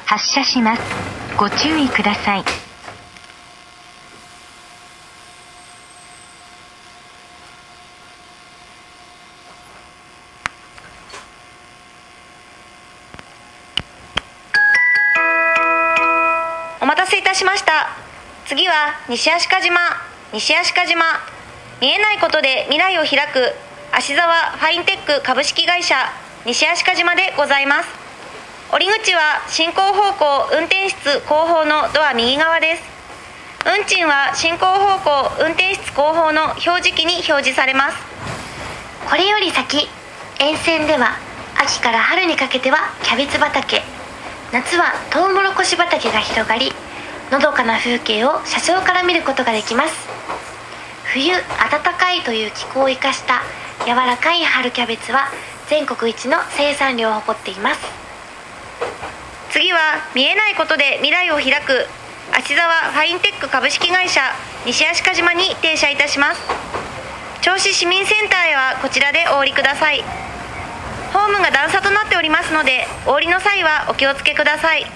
発車します。ご注意ください。 お待たせいたしました。次は西足利島。見えないことで未来を開く芦沢ファインテック株式会社西足利島でございます。降り口は進行方向運転室後方のドア右側です。運賃は進行方向運転室後方の表示器に表示されます。 これより先、沿線では秋から春にかけてはキャベツ畑、夏はトウモロコシ畑が広がり、のどかな風景を車掌から見ることができます。冬暖かいという気候を生かした柔らかい春キャベツは全国一の生産量を誇っています。 次は見えないことで未来を開く芦沢ファインテック株式会社西足利島に停車いたします。銚子市民センターへはこちらでお降りください。ホームが段差となっておりますので、お降りの際はお気をつけください。